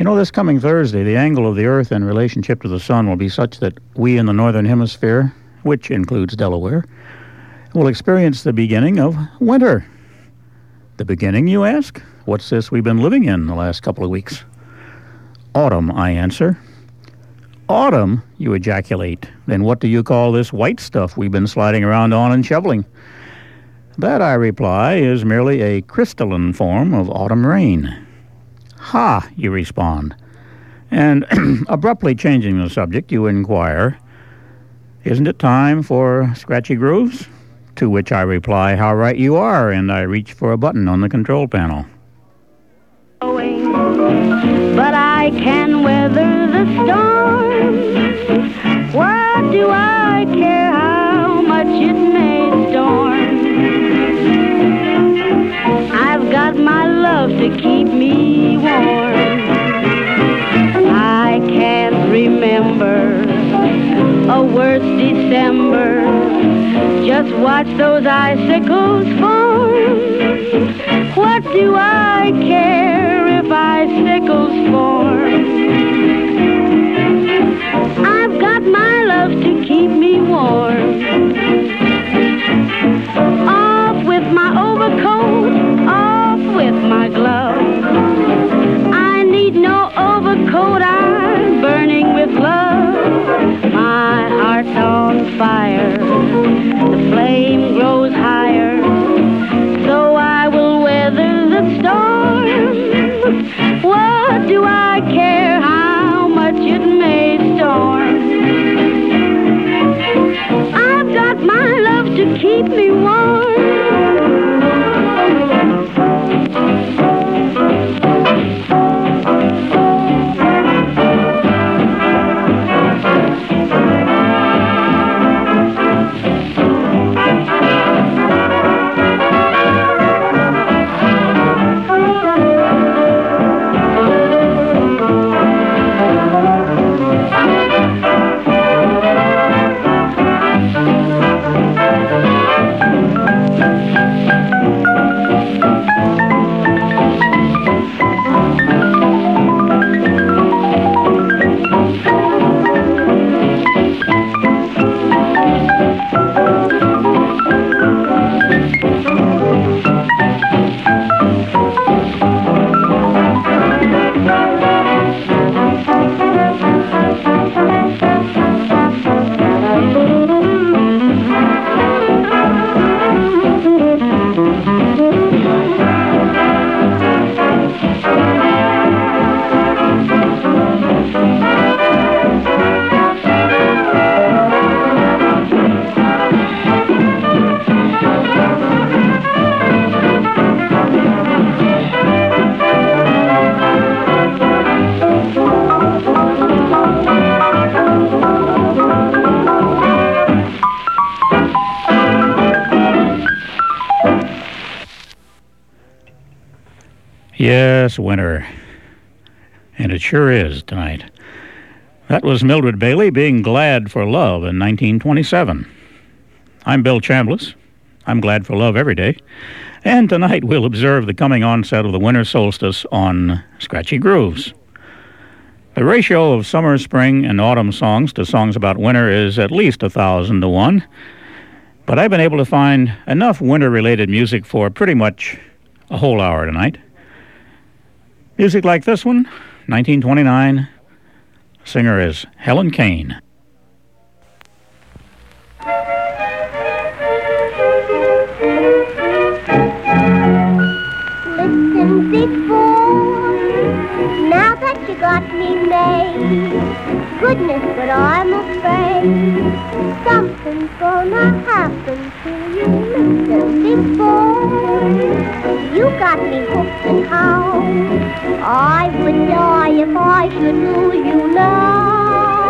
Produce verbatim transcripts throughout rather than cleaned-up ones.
You know, this coming Thursday, the angle of the Earth in relationship to the Sun will be such that we in the Northern Hemisphere, which includes Delaware, will experience the beginning of winter. The beginning, you ask? What's this we've been living in the last couple of weeks? Autumn, I answer. Autumn, you ejaculate. Then what do you call this white stuff we've been sliding around on and shoveling? That, I reply, is merely a crystalline form of autumn rain. Ha, you respond. And abruptly changing the subject, you inquire, isn't it time for Scratchy Grooves? To which I reply, how right you are, and I reach for a button on the control panel. But I can weather the storm. What do I care how much it may storm? I've got my love to keep me warm. I can't remember a worse December. Just watch those icicles form. What do I care if icicles form? I've got my love to keep me warm. Off with my overcoat, off with my gloves. I need no overcoat, I'm burning with love. My heart's on fire, the flame grows higher, so I will weather the storm. What do I care how much it may storm? I've got my love to keep me warm. Yes, winter. And it sure is tonight. That was Mildred Bailey being glad for love in nineteen twenty-seven. I'm Bill Chambliss. I'm glad for love every day. And tonight we'll observe the coming onset of the winter solstice on Scratchy Grooves. The ratio of summer, spring, and autumn songs to songs about winter is at least a thousand to one. But I've been able to find enough winter-related music for pretty much a whole hour tonight. Music like this one, nineteen twenty-nine. Singer is Helen Kane. Listen before, now that you got me made, goodness, but I'm afraid something's gonna happen to you. Listen before, you got me hooked and how I would die if I should lose you now.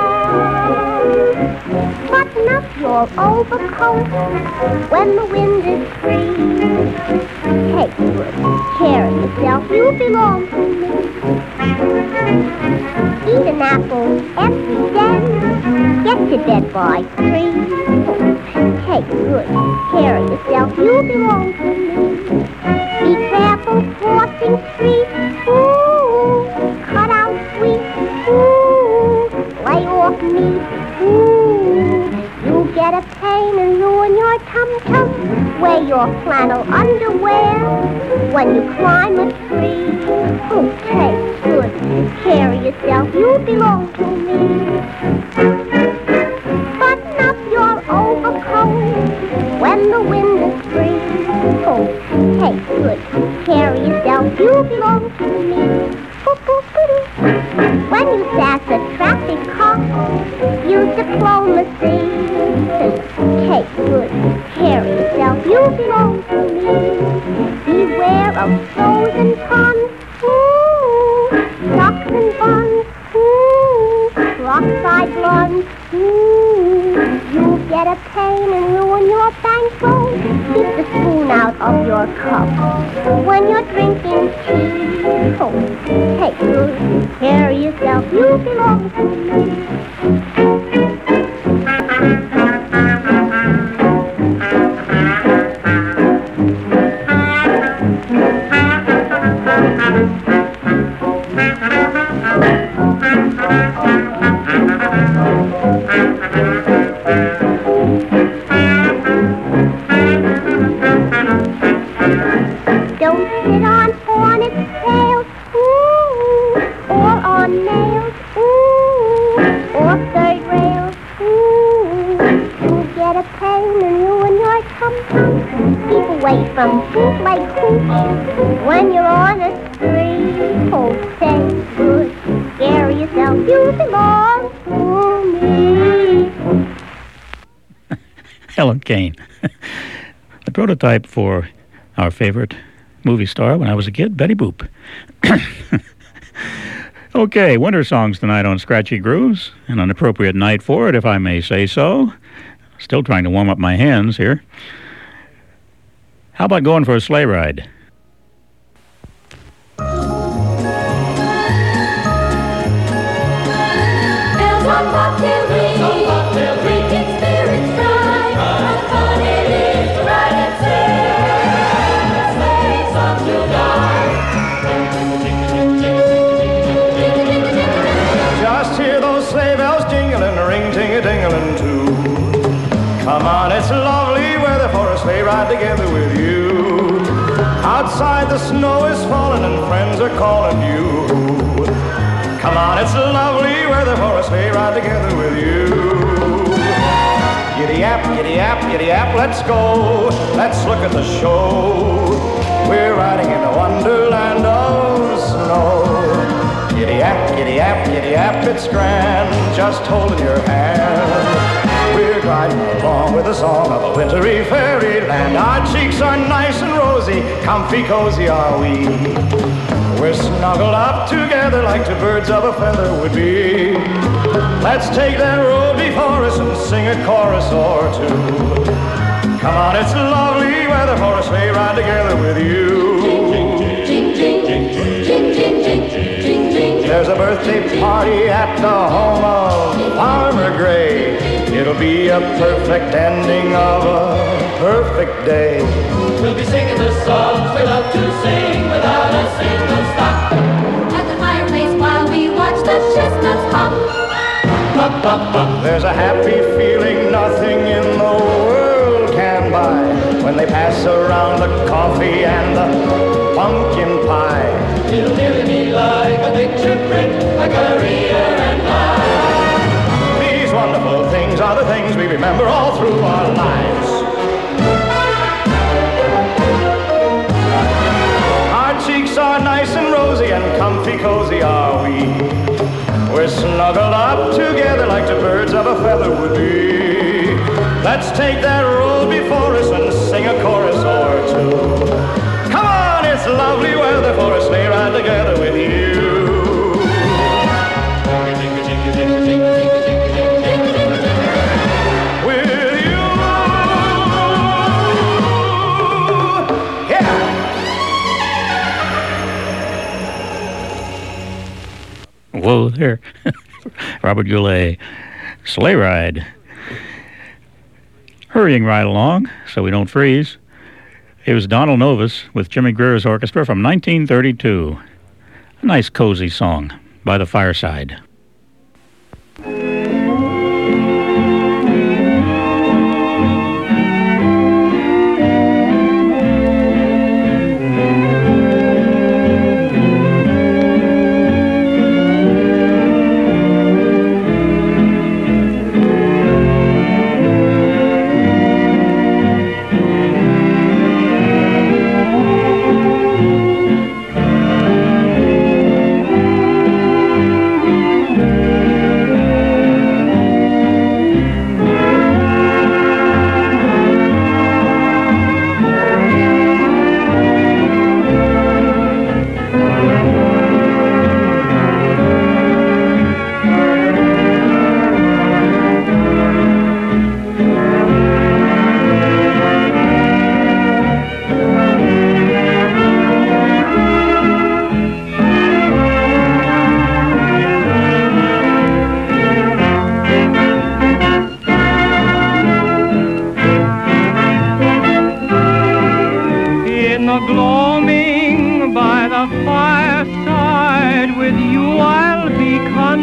Button up your overcoat when the wind is free. Take good care of yourself, you belong to me. Eat an apple every day, get to bed by three. Take good care of yourself, you belong to me. Be careful crossing streets, ooh, cut out Wear your flannel underwear when you climb a tree. Oh, take good care of yourself, you belong to me. Button up your overcoat when the wind is free. Oh, take good care of yourself, you belong to me. When you pass a traffic cop, use diplomacy. Take good care of yourself, you belong to me. Beware of frozen puns, ooh, socks and buns, ooh, rockside blunts, ooh. You'll get a pain and ruin your bankroll. Keep the spoon out of your cup when you're drinking tea. Oh, take good care of yourself, you belong to me. Don't sit on hornets' tails, ooh, or on nails, ooh, or third rails, ooh. You'll get a pain and ruin your tum-tum. Keep away from bootleg hooch when you're on a spree. Oh, take good care of yourself, you belong to me. Helen Kane. The prototype for our favorite movie star when I was a kid, Betty Boop. Okay, winter songs tonight on Scratchy Grooves, and an appropriate night for it, if I may say so. Still trying to warm up my hands here. How about going for a sleigh ride? Bells on bobtail ring, bells on bobtail ring, making spirits bright. How fun it is to ride and sing, sleigh songs will guide. Just hear those sleigh bells jingling, ring-ting-a-dingling too. Come on, it's lovely weather for a sleigh ride together with you. Outside the snow is falling and friends are calling you. Come on, it's lovely weather for a sleigh ride together with you. Giddy-yap, giddy-yap, giddy-yap, let's go. Let's look at the show. We're riding in a wonderland of snow. Giddy-yap, giddy-yap, giddy-yap, it's grand, just holding your hand. We're gliding along with the song of a wintry fairyland. Our cheeks are nice and rosy, comfy cozy are we. We're snuggled up together like two birds of a feather would be. Let's take that road before us and sing a chorus or two. Come on, it's lovely weather for a sleigh ride together with you. Jing, jing, jing, jing, jing, jing, jing, jing. There's a birthday party at the home of Farmer Gray. It'll be a perfect ending of a perfect day. We'll be singing the songs we love to sing without a single stop. At the fireplace while we watch the chestnuts pop. Pop, pop, pop. There's a happy feeling nothing in the world can buy when they pass around the coffee and the pumpkin pie. It'll nearly be like a picture print, like a rear and line. These wonderful things are the things we remember all through our lives. Our cheeks are nice and rosy and comfy cozy are we. We're snuggled up together like two birds of a feather would be. Let's take that road before us and sing a chorus or two. Come on, it's lovely weather for a sleigh ride together with you. With you. Yeah. Whoa there. Robert Goulet. Sleigh ride. Hurrying right along so we don't freeze. It was Donald Novis with Jimmy Greer's orchestra from nineteen thirty-two. A nice cozy song by the fireside.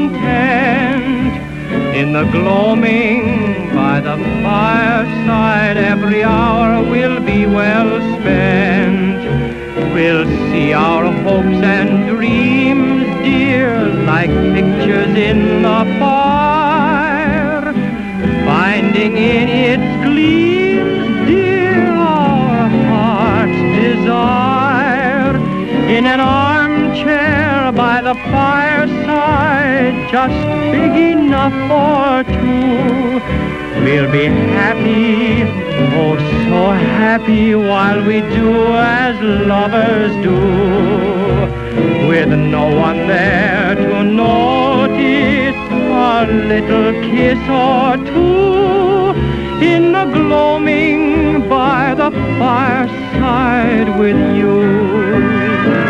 content. In the gloaming by the fireside, every hour will be well spent. We'll see our hopes and dreams, dear, like pictures in the fire, finding in its gleams, dear, our heart's desire. In an armchair by the fireside, just big enough for two, we'll be happy, oh so happy, while we do as lovers do, with no one there to notice a little kiss or two. In the gloaming by the fireside with you.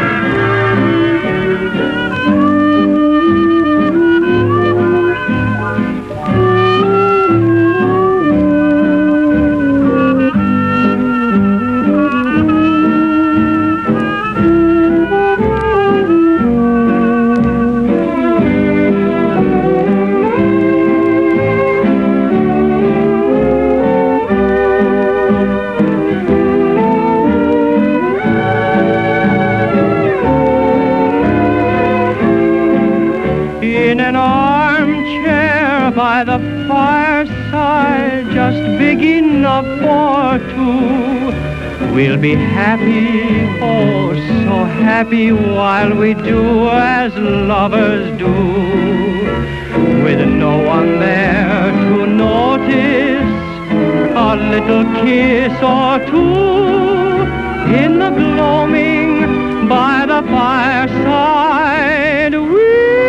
By the fireside, just big enough for two, we'll be happy, oh so happy, while we do as lovers do, with no one there to notice a little kiss or two. In the gloaming by the fireside, we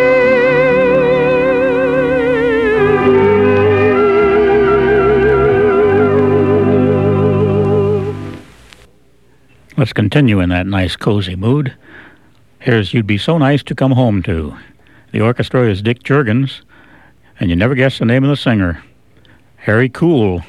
Let's continue in that nice, cozy mood. Here's You'd Be So Nice to Come Home To. The orchestra is Dick Juergens, and you never guess the name of the singer, Harry Cool.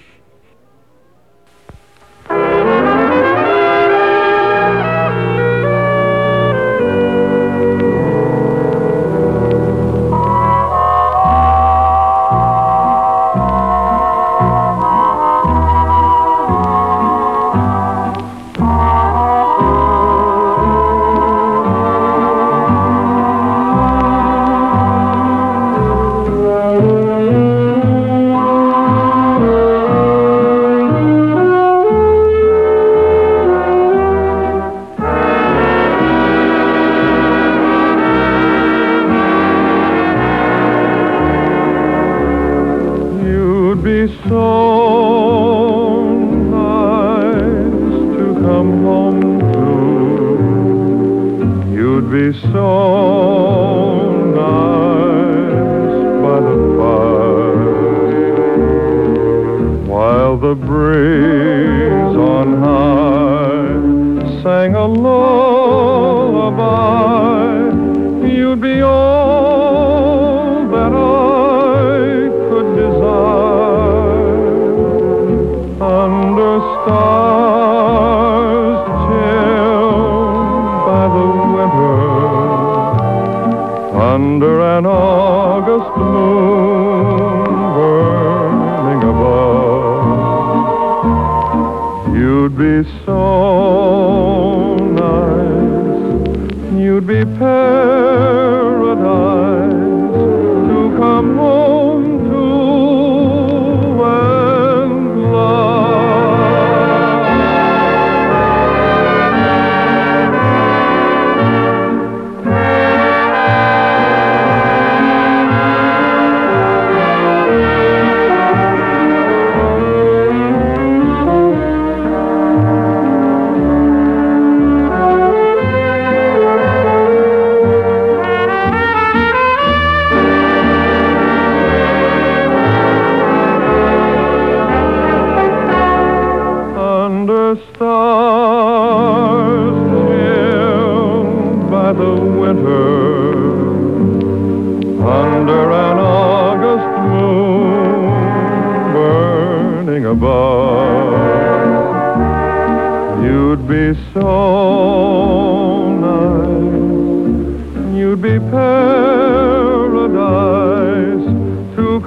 You'd be paradise.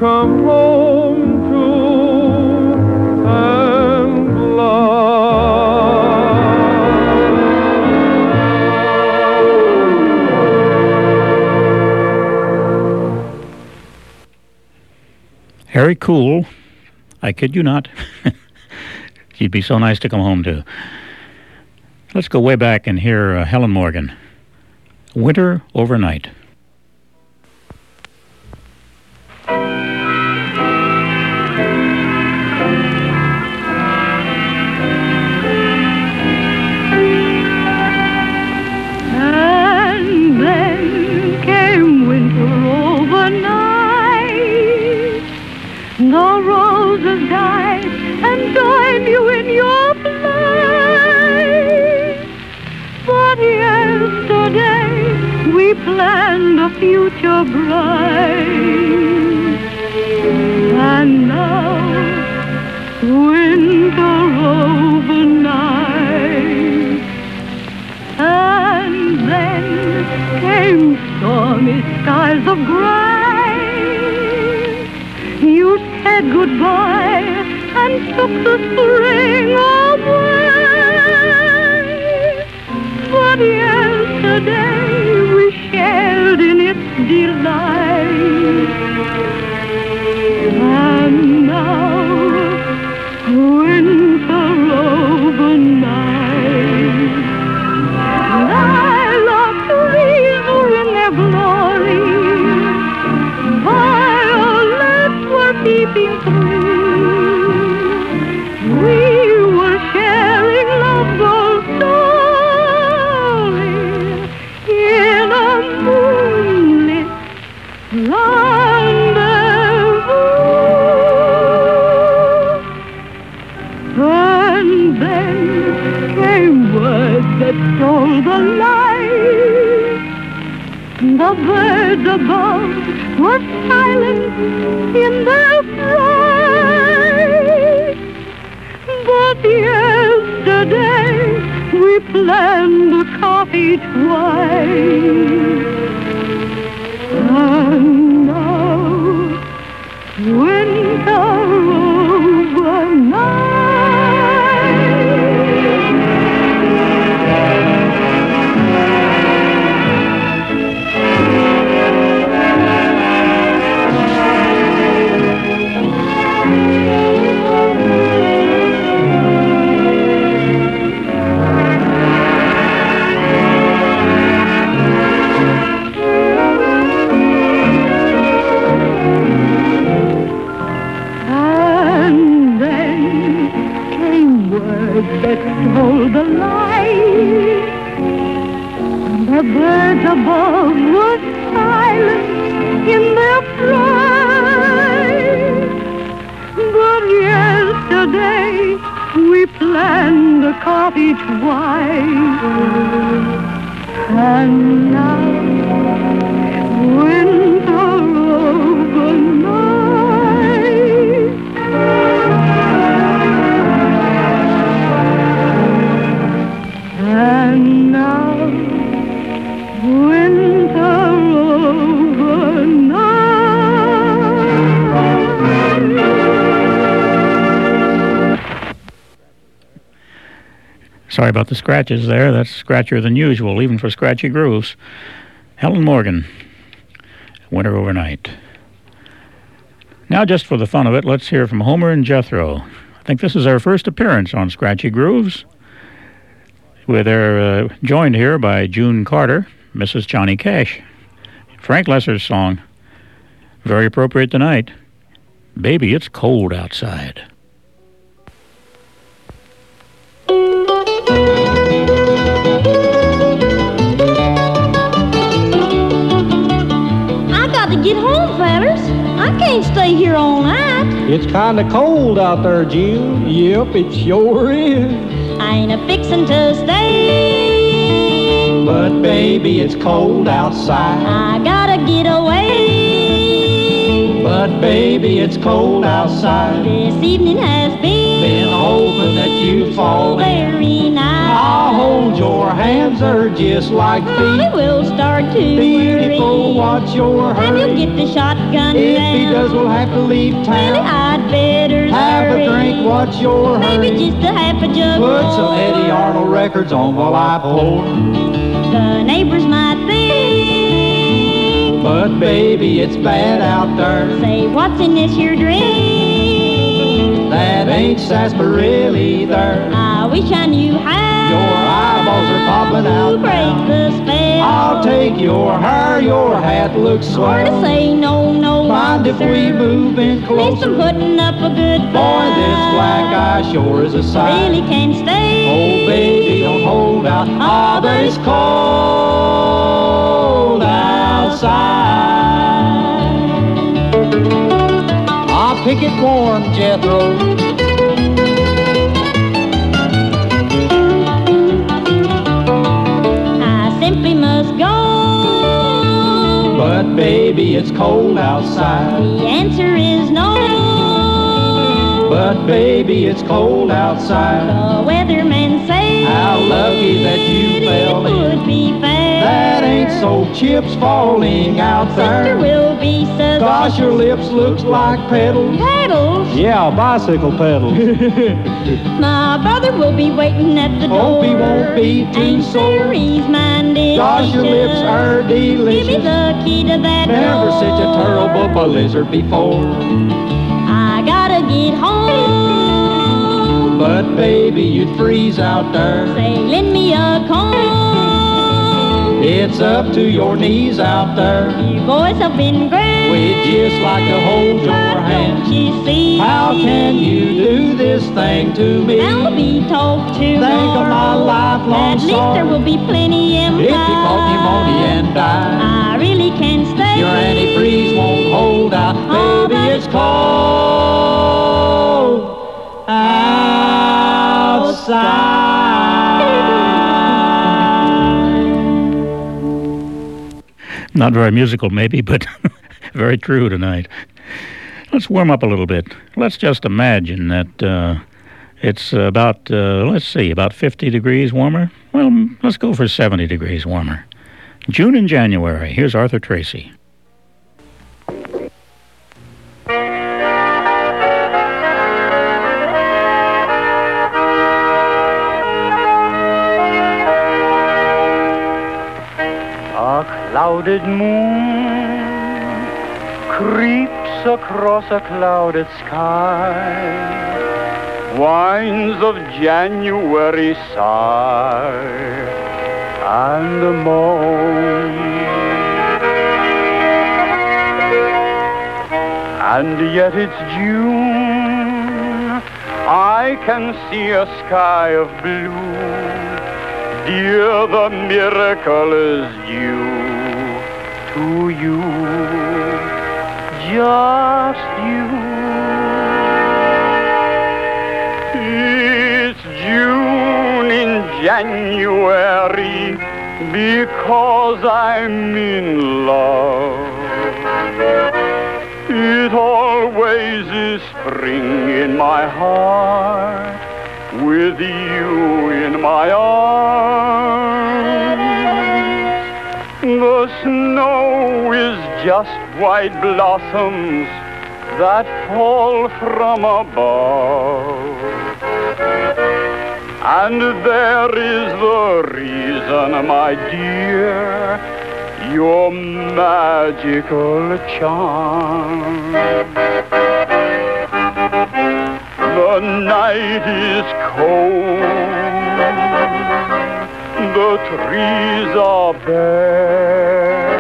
come home to and love. Harry Cool, I kid you not. She'd be so nice to come home to. Let's go way back and hear uh, Helen Morgan. Winter Overnight. And then came winter overnight. The roses died and joined you in your play. But yesterday we planned a future bright. And now winter overnight. And then came stormy skies of gray. You said goodbye and took the spring away. But yesterday we shared in its delight. And now winter overnight. Lilac trees were in their glory. Violets were peeping through. We were sharing love's old story in a moonlit rendezvous. And then came words that stole the light. The birds above were silent in their fright. But yesterday we planned a cottage white. And now winter overnight. That stole the light. The birds above were silent in their flight. But yesterday we planned a cottage white. And now winter overnight. And now, winter overnight. Sorry about the scratches there. That's scratchier than usual, even for scratchy grooves. Helen Morgan, Winter Overnight. Now, just for the fun of it, let's hear from Homer and Jethro. I think this is our first appearance on Scratchy Grooves. They're uh, joined here by June Carter, Missus Johnny Cash. Frank Lesser's song, very appropriate tonight. Baby, it's cold outside. I got to get home, fellas. I can't stay here all night. It's kind of cold out there, June. Yep, it sure is. I ain't a fixin' to stay. But baby, it's cold outside. I gotta get away. But But baby, it's cold outside. This evening has been, Been hoping that you'd fall in. very nice. I'll hold your hands, they're just like Mommy feet. will start to Beautiful, worry. watch your And you'll hurry. get the shotgun If down. he does, we'll have to leave Really, town. I'd better Have hurry. a drink, watch your Maybe hurry. just a half a jug Put more. some Eddie Arnold records on while I pour. The neighbors might think, But baby, it's bad out there. say, what's in this here drink? That ain't sarsaparilla either. I wish I knew how Your eyeballs are popping to out break now. the spell. I'll take your hair, your hat looks Or to swell. say no, no, Mind if we sir. move in At least I'm closer? putting up a good Boy, fight. this black eye sure is a sight. Really can't stay. Oh, baby, don't hold out. Ah, but it's cold outside. I'll pick it warm, Jethro. I simply must go. But baby, it's cold outside. The answer is no. But baby, it's cold outside. The weathermen say How lucky that you fell it in. would be fair. That ain't so chips falling out Sister there. will be suspicious. Gosh, your lips looks like petals. Pedals. Yeah, bicycle pedals. My brother will be waiting at the door. Hope he won't be too Ain't sore. sure he's minded. Gosh, your lips are Give me delicious. the key to that Never door. such a terrible blizzard before. I gotta get home. But baby, you'd freeze out there. Say, lend me a comb. It's up to your knees out there. You boys have been great. We'd just like to hold your But hand. don't you see? How can you do this thing to me? I'll be talked to Think of my tomorrow. lifelong At least sorrow. there will be plenty in If you caught pneumonia and died, I really can't stay. your antifreeze won't hold out. Oh, Baby, but it's cold outside. Not very musical, maybe, but very true tonight. Let's warm up a little bit. Let's just imagine that uh, it's about, uh, let's see, about fifty degrees warmer. Well, m- let's go for seventy degrees warmer. June and January. Here's Arthur Tracy. A clouded moon creeps across a clouded sky. Winds of January sigh and moan. And yet it's June. I can see a sky of blue. Dear, the miracle is due to you, just you. It's June in January because I'm in love. It always is spring in my heart, with you in my arms. The snow is just white blossoms that fall from above. And there is the reason, my dear, your magical charm. The night is cold, the trees are bare,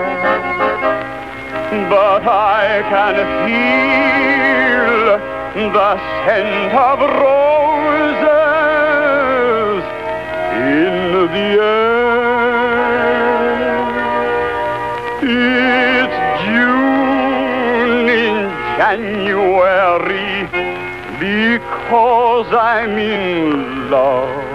but I can feel the scent of roses in the air. It's June in January because I'm in love,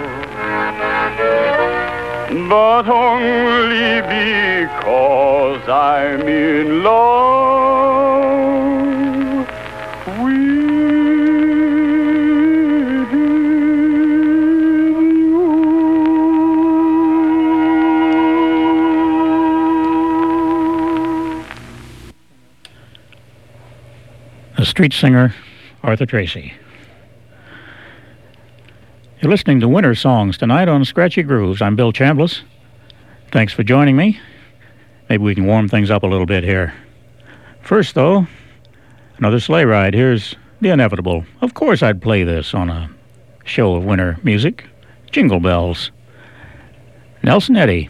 but only because I'm in love. street singer Arthur Tracy. You're listening to Winter Songs tonight on Scratchy Grooves. I'm Bill Chambliss. Thanks for joining me. Maybe we can warm things up a little bit here. First, though, another sleigh ride. Here's the inevitable. Of course I'd play this on a show of winter music. Jingle Bells. Nelson Eddy.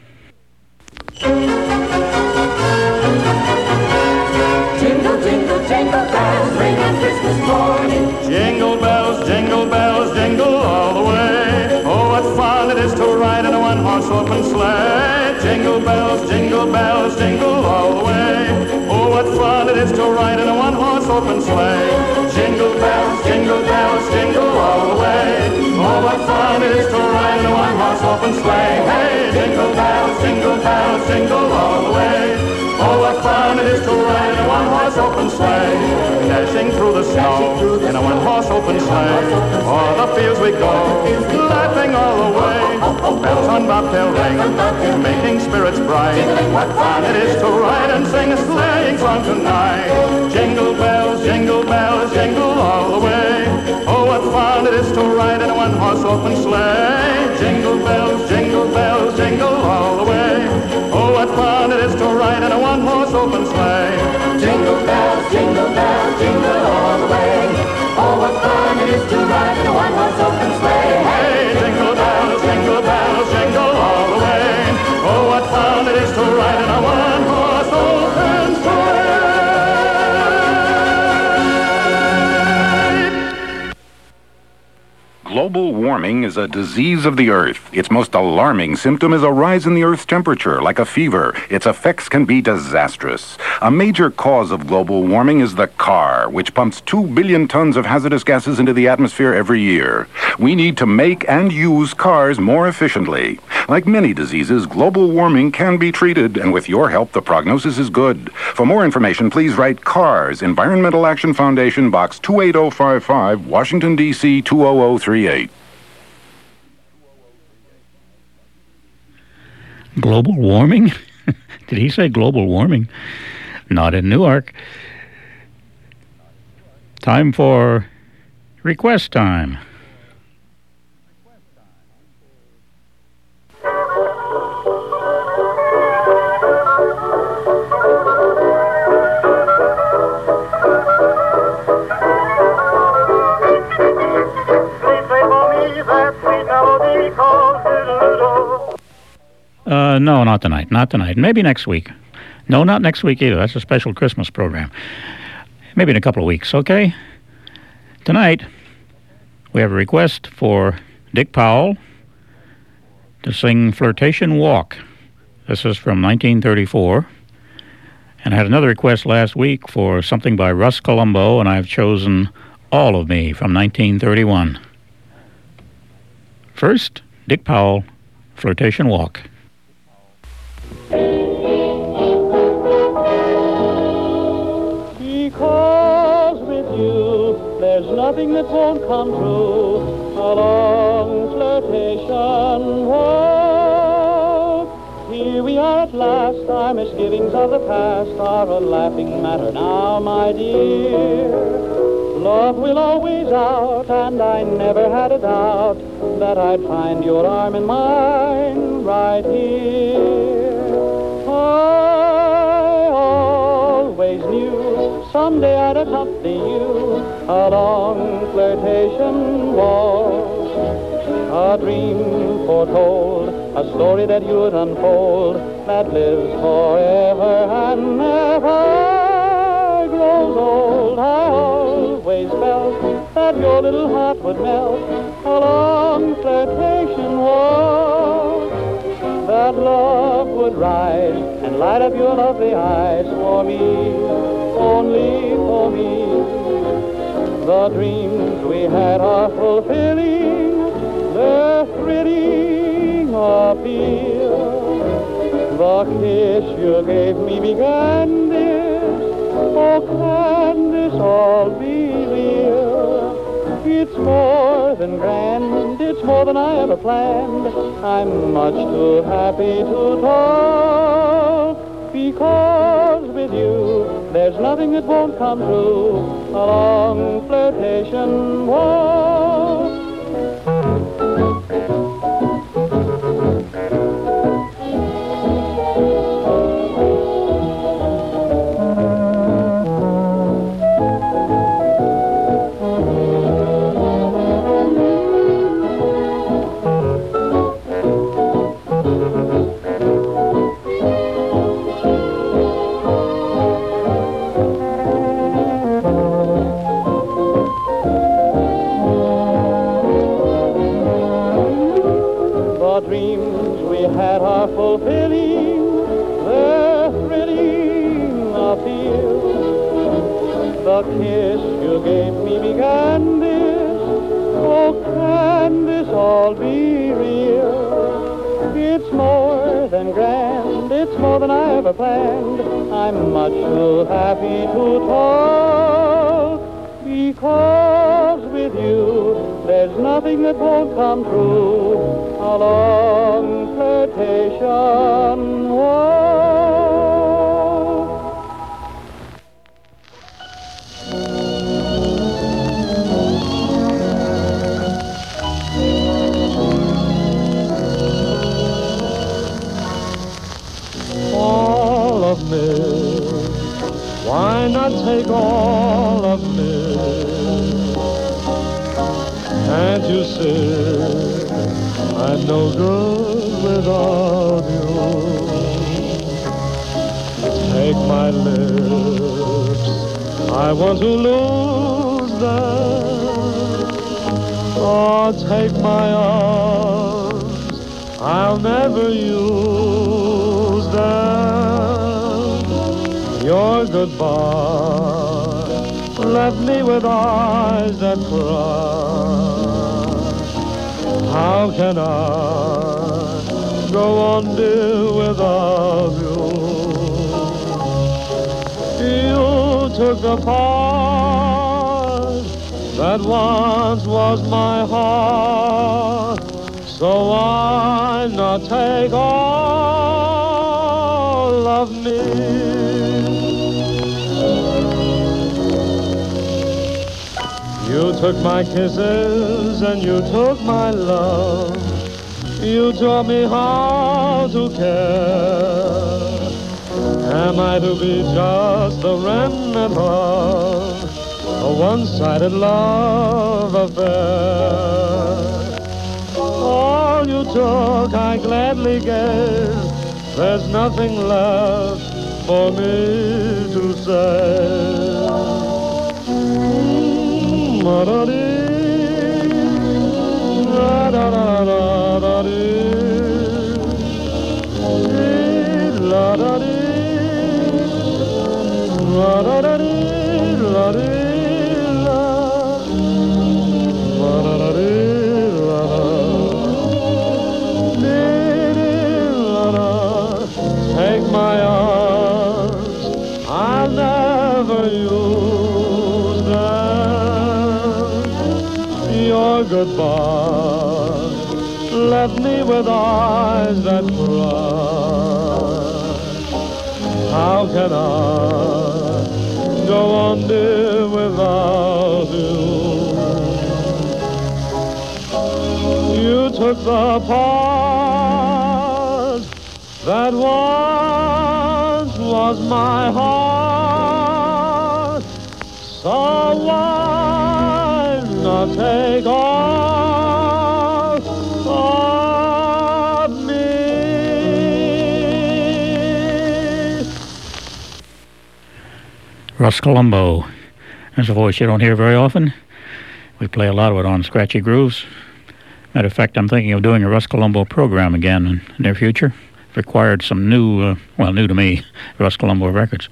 Jingle, jingle, jingle bells ring on Christmas morning. Jingle bells, jingle bells, jingle all the way. Oh, what fun it is to ride in a one-horse open sleigh. Jingle bells, jingle bells, jingle all the way. Oh, what fun it is to ride in a one-horse open sleigh. Jingle bells, jingle bells, jingle all the way. Oh, what fun it is to ride in a one-horse open sleigh. Hey, jingle bells, jingle bells, jingle all the way. Oh, what fun it is to ride in a one-horse open sleigh. Dashing through the snow in a one-horse open sleigh. O'er the fields we go, laughing all the way. Bells on bobtail ring, making spirits bright. What fun it is to ride and sing a sleighing song tonight. Jingle bells, jingle bells, jingle all the way. Oh, what fun it is to ride in a one-horse open sleigh. Jingle bells, jingle bells, jingle all the way. Oh, what fun it is to ride in a one-horse open sleigh. Jingle bells, jingle bells, jingle all the way. Oh, what fun it is to ride in a one-horse open sleigh. Hey, jingle bells, jingle bells, jingle all the way. Oh, what fun it is to ride in a one-horse open sleigh. Global warming is a disease of the earth. Its most alarming symptom is a rise in the earth's temperature, like a fever. Its effects can be disastrous. A major cause of global warming is the car, which pumps two billion tons of hazardous gases into the atmosphere every year. We need to make and use cars more efficiently. Like many diseases, global warming can be treated, and with your help, the prognosis is good. For more information, please write CARS, Environmental Action Foundation, Box two eight zero five five, Washington, D C two zero zero three eight. Global warming? Did he say global warming? Not in Newark. Time for request time. Uh, no, not tonight. Not tonight. Maybe next week. No, not next week either. That's a special Christmas program. Maybe in a couple of weeks, okay? Tonight, we have a request for Dick Powell to sing Flirtation Walk. This is from nineteen thirty-four. And I had another request last week for something by Russ Columbo, and I've chosen All of Me from nineteen thirty-one. First, Dick Powell, Flirtation Walk. Because with you there's nothing that won't come true. A long flirtation walk. Here we are at last, our misgivings of the past are a laughing matter now, my dear. Love will always out, and I never had a doubt that I'd find your arm in mine right here. I always knew someday I'd accompany you along flirtation walks. A dream foretold, a story that you'd unfold, that lives forever and never grows old. I always felt that your little heart would melt along flirtation walk. That love would rise and light up your lovely eyes for me, only for me. The dreams we had are fulfilling, their thrilling appeal. The kiss you gave me began this, oh, can this all be real? It's more than grand, it's more than I ever planned. I'm much too happy to talk, because with you there's there's nothing that won't come true. A long flirtation walk. Fulfilling, they're thrilling, I feel. The kiss you gave me began this. Oh, can this all be real? It's more than grand, it's more than I ever planned. I'm much too happy to talk, because with you there's nothing that won't come true. A long flirtation walk. All of me, why not take all of me? Can't you see I'm no good without you? Take my lips, I want to lose them. Or take my arms, I'll never use them. Your goodbye left me with eyes that cry. How can I go on, dear, without you? You took the part that once was my heart, so why not take all of me? You took my kisses and you took my love. You taught me how to care. Am I to be just the remnant of a one-sided love affair? All you took I gladly gave. There's nothing left for me to say. La-da-dee, la-da-da-da-da-dee, la-da-dee, la-da-da-dee, la-dee, la-da-da-dee, la-da, take my arms, I'll never use them. Your goodbye left me with eyes that cry. How can I go on, dear, without you? You took the part that once was my heart, so why not take all of me? Russ Colombo. That's a voice you don't hear very often. We play a lot of it on Scratchy Grooves. Matter of fact, I'm thinking of doing a Russ Colombo program again in the near future. Required some new, uh, well, new to me, Russ Colombo records.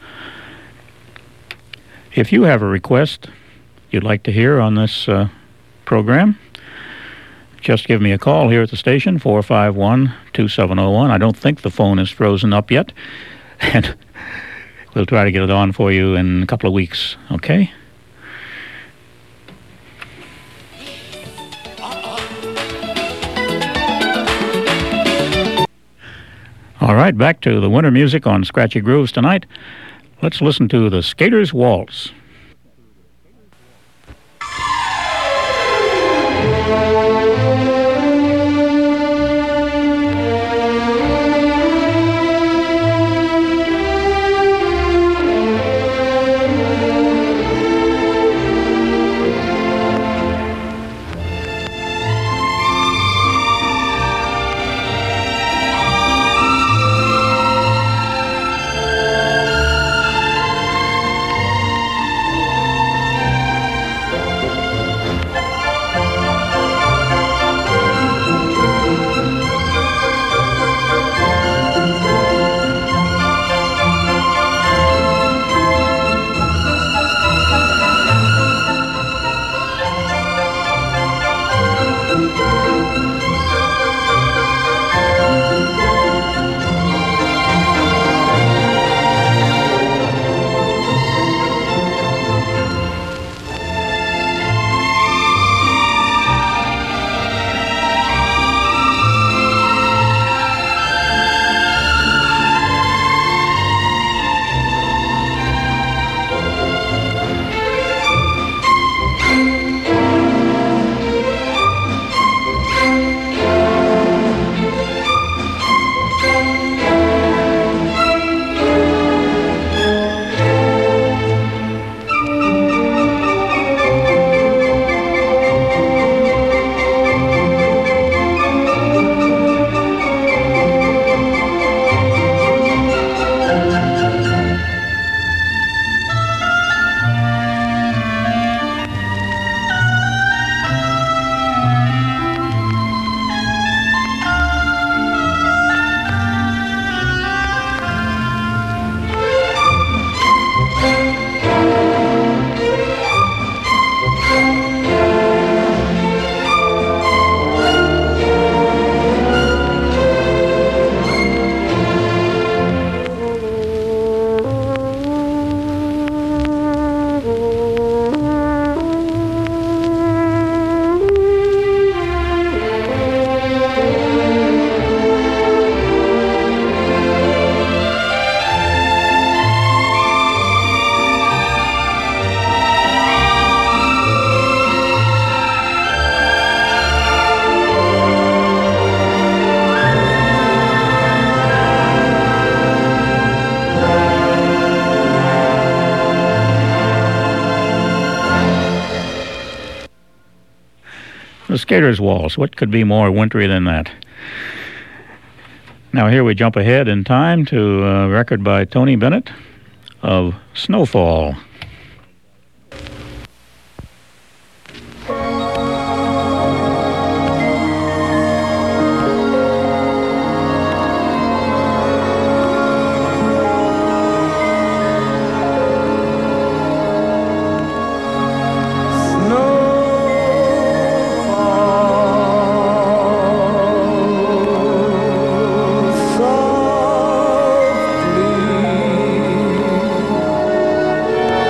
If you have a request you'd like to hear on this uh, program, just give me a call here at the station, four five one, two seven zero one. I don't think the phone is frozen up yet, and we'll try to get it on for you in a couple of weeks, okay? All right, back to the winter music on Scratchy Grooves tonight. Let's listen to the Skater's Waltz. The Skater's Waltz. What could be more wintry than that? Now here we jump ahead in time to a record by Tony Bennett of Snowfall. Softly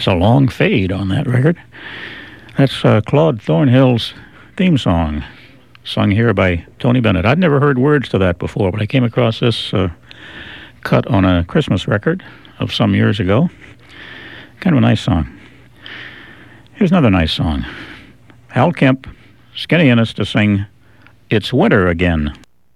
That's a long fade on that record. That's uh, Claude Thornhill's theme song, sung here by Tony Bennett. I'd never heard words to that before, but I came across this uh, cut on a Christmas record of some years ago. Kind of a nice song. Here's another nice song. Hal Kemp, Skinny Ennis to sing It's Winter Again.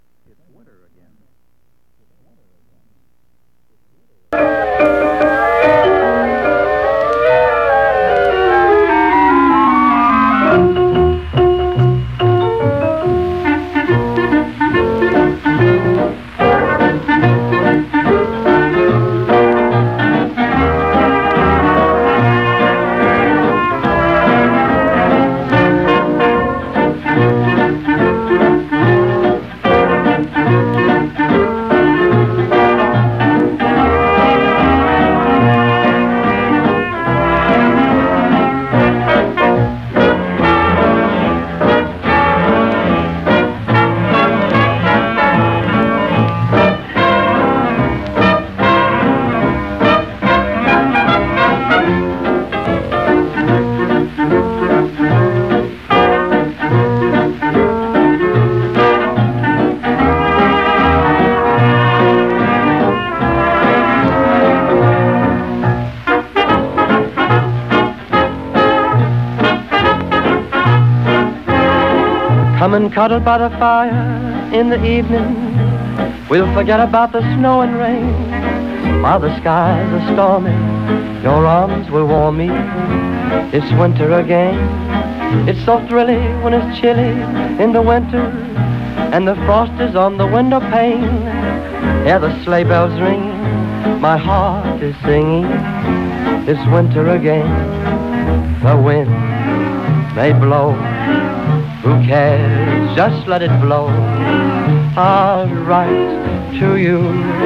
Come and cuddle by the fire in the evening. We'll forget about the snow and rain. While the skies are stormy, your arms will warm me. It's winter again. It's so thrilling when it's chilly in the winter, and the frost is on the window pane. Hear the sleigh bells ring, my heart is singing. It's winter again. The wind may blow, who cares? Just let it blow. I'll write to you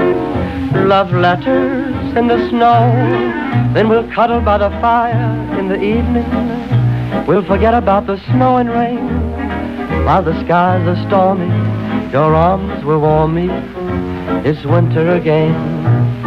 love letters in the snow. Then we'll cuddle by the fire in the evening. We'll forget about the snow and rain. While the skies are stormy, your arms will warm me. It's winter again.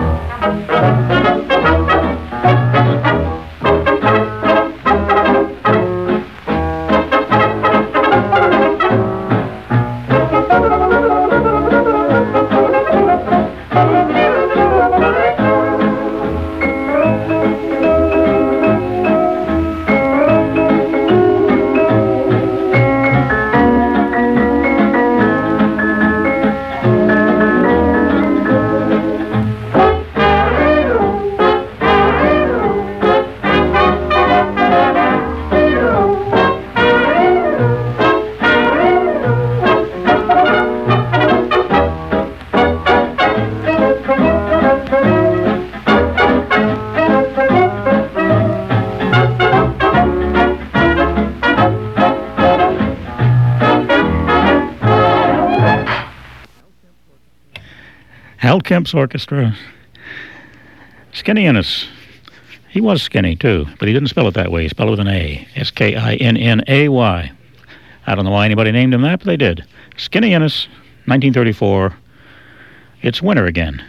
Hal Kemp's orchestra. Skinny Ennis. He was skinny, too, but he didn't spell it that way. He spelled it with an A. S K I N N A Y. I don't know why anybody named him that, but they did. Skinny Ennis, nineteen thirty-four. It's winter again.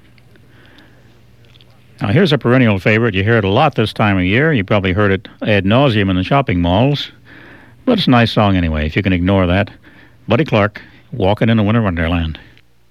Now, here's a perennial favorite. You hear it a lot this time of year. You probably heard it ad nauseum in the shopping malls. But it's a nice song anyway, if you can ignore that. Buddy Clark, Walking in a Winter Wonderland.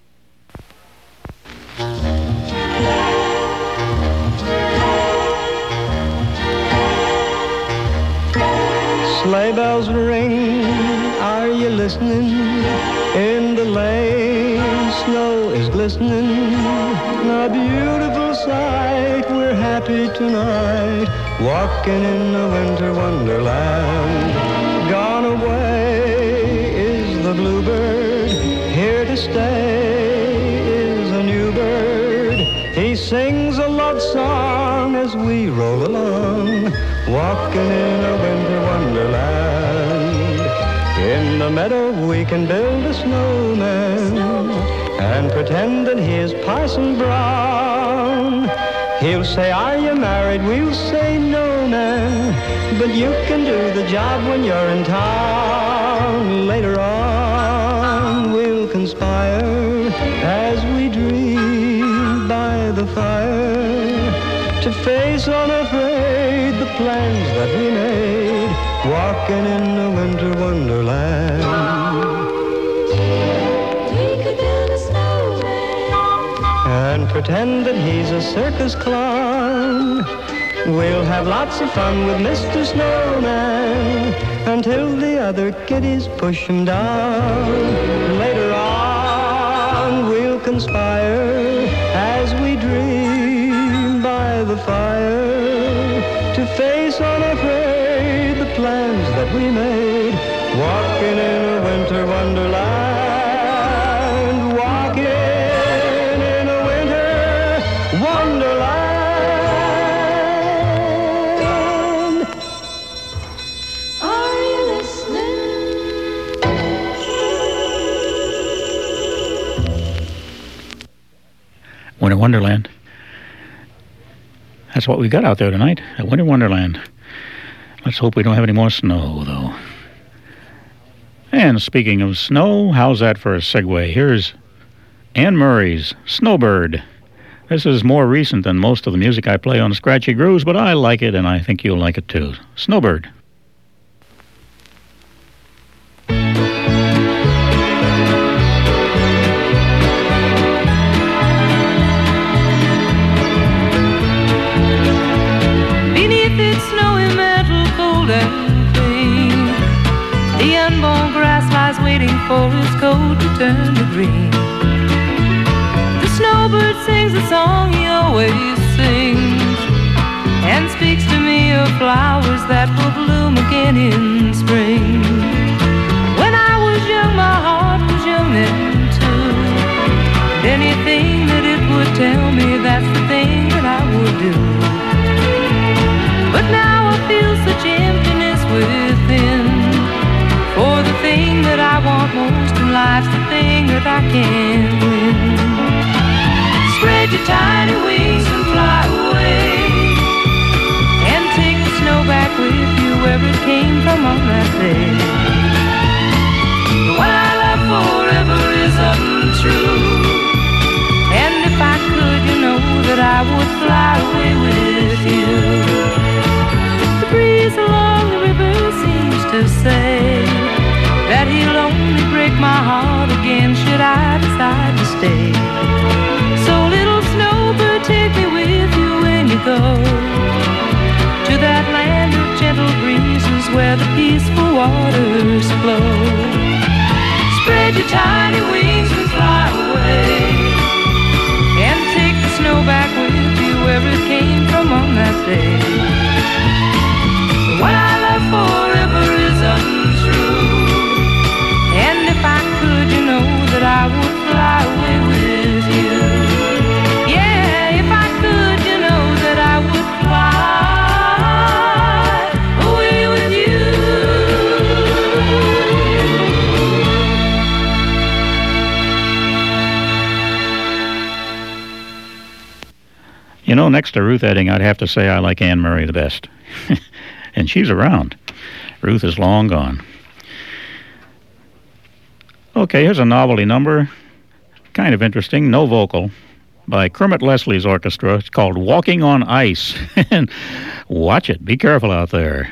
Sleigh bells ring, are you listening? In the lane, snow is glistening. A beautiful sight, we're happy tonight, walking in a winter wonderland. Gone away is the bluebird, here to stay is a new bird. He sings a love song as we roll along, walking in a winter wonderland. In the meadow we can build a snowman and pretend that he is Parson Brown. He'll say, are you married? We'll say, no, man, but you can do the job when you're in town. Later on we'll conspire as we dream by the fire to face unafraid plans that we made, walking in a winter wonderland. We could build a snowman And pretend that he's a circus clown. We'll have lots of fun with Mister Snowman until the other kiddies push him down. Later on, we'll conspire as we dream by the fire to face unafraid the plans that we made, walking in a winter wonderland, walking in a winter wonderland. Are you listening? Winter Wonderland. That's what we got out there tonight, at Winter Wonderland. Let's hope we don't have any more snow, though. And speaking of snow, how's that for a segue? Here's Anne Murray's Snowbird. This is more recent than most of the music I play on Scratchy Grooves, but I like it, and I think you'll like it too. Snowbird. Beneath its snowy mantle, cold and clean, the unborn grass lies waiting for its coat to turn to green. The snowbird sings a song he always sings, and speaks to me of flowers that will bloom again in spring. When I was young, my heart was young then too, and anything that it would tell me, that's the thing that I would do. But now I feel such emptiness within, for the thing that I want most in life's the thing that I can't win. Spread your tiny wings and fly away, and take the snow back with you where it came from on that day. The one I love forever is untrue, and if I could, you know that I would fly away with you. The breeze along the river seems to say that he'll only break my heart again should I decide to stay. So little snowbird, take me with you when you go to that land of gentle breezes where the peaceful waters flow. Spread your tiny wings and fly away, and take the snow back with you where it came from on that day. What I love forever is untrue, and if I could, you know that I would fly away with you. Yeah, if I could, you know that I would fly away with you. You know, next to Ruth Etting, I'd have to say I like Anne Murray the best. And she's around. Ruth is long gone. Okay, here's a novelty number. Kind of interesting, no vocal, by Kermit Leslie's orchestra. It's called Walking on Ice. And watch it. Be careful out there.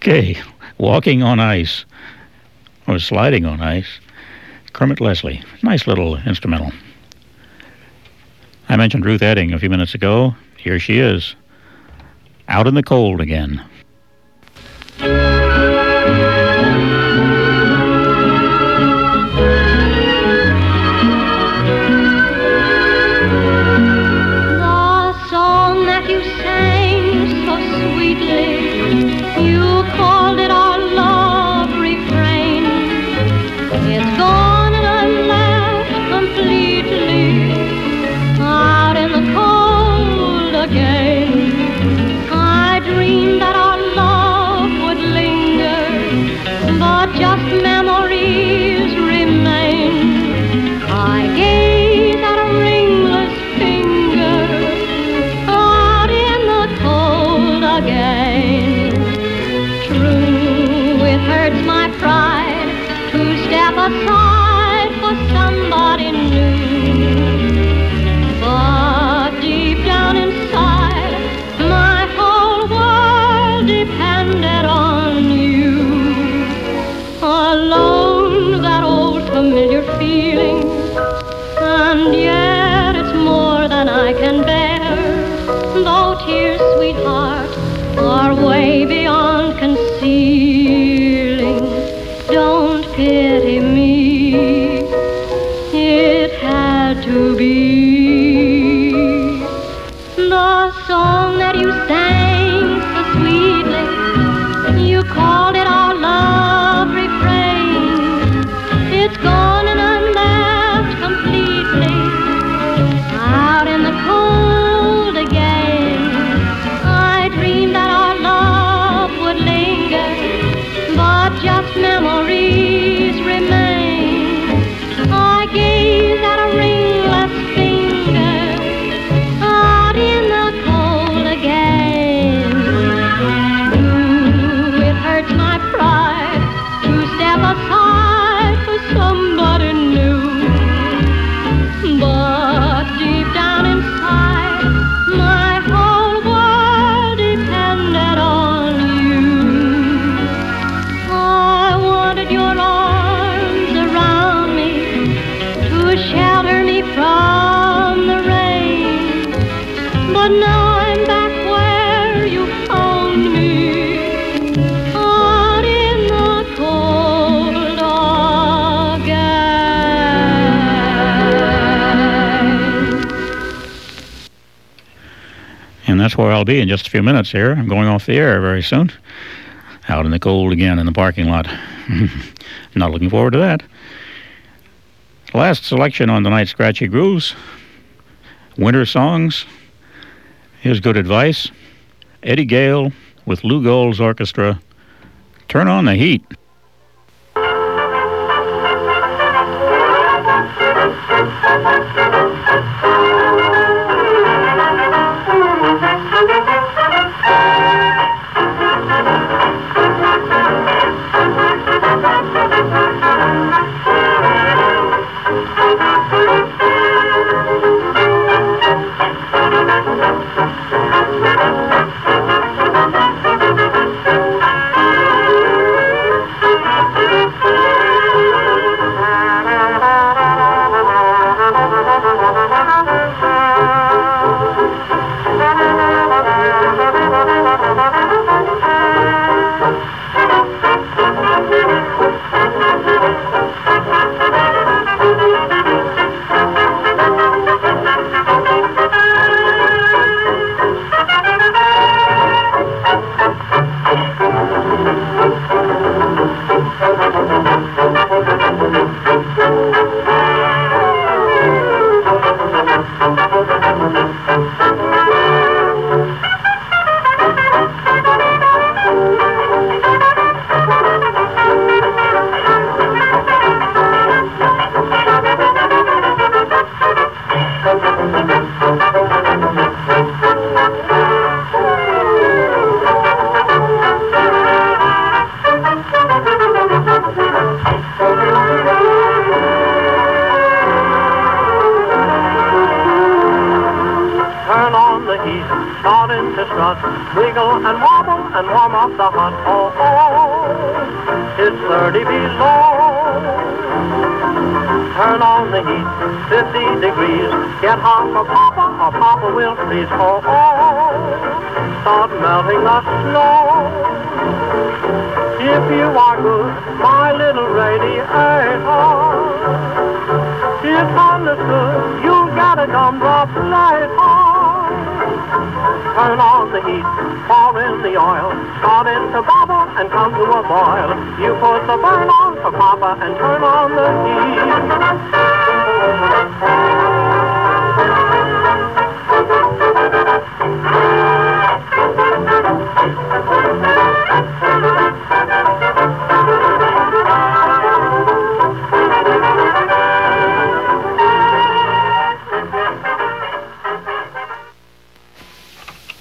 Okay, Walking on Ice, or Sliding on Ice, Kermit Leslie. Nice little instrumental. I mentioned Ruth Etting a few minutes ago. Here she is, Out in the Cold Again. Aside for somebody new, but deep down inside, my whole world depended on you. Alone, that old familiar feeling, and yet it's more than I can bear. Though tears, sweetheart, are way beyond concealing. Don't pity me, it had to be. The song that you sang so sweetly, you called it our love refrain. It's gone and I'm left completely out in the cold again. I dreamed that our love would linger, but just memories remain. I gaze at a ringless finger out in the cold again. Ooh, it hurts my pride to step aside for somebody new, but deep down inside, my whole world depended on you. I wanted your arms around me to shelter me from the rain, but now I'm back where you found me, out in the cold again. And that's where I'll be in just a few minutes here. I'm going off the air very soon. Out in the cold again in the parking lot. Not looking forward to that. Last selection on tonight's Scratchy Grooves. Winter songs. Here's good advice. Eddie Gale with Lou Gold's orchestra. Turn on the heat. Turn on the heat, start into strut, wiggle and wobble and warm up the hut. Oh, oh, it's thirty below. Turn on the heat, fifty degrees. Get hot for Papa, or Papa will freeze. Oh, oh, start melting the snow. If you are good, my little radiator, it's understood you got a gumdrop later. Turn on the heat, pour in the oil, start in to bubble and come to a boil. You put the burn on for Papa and turn on the heat.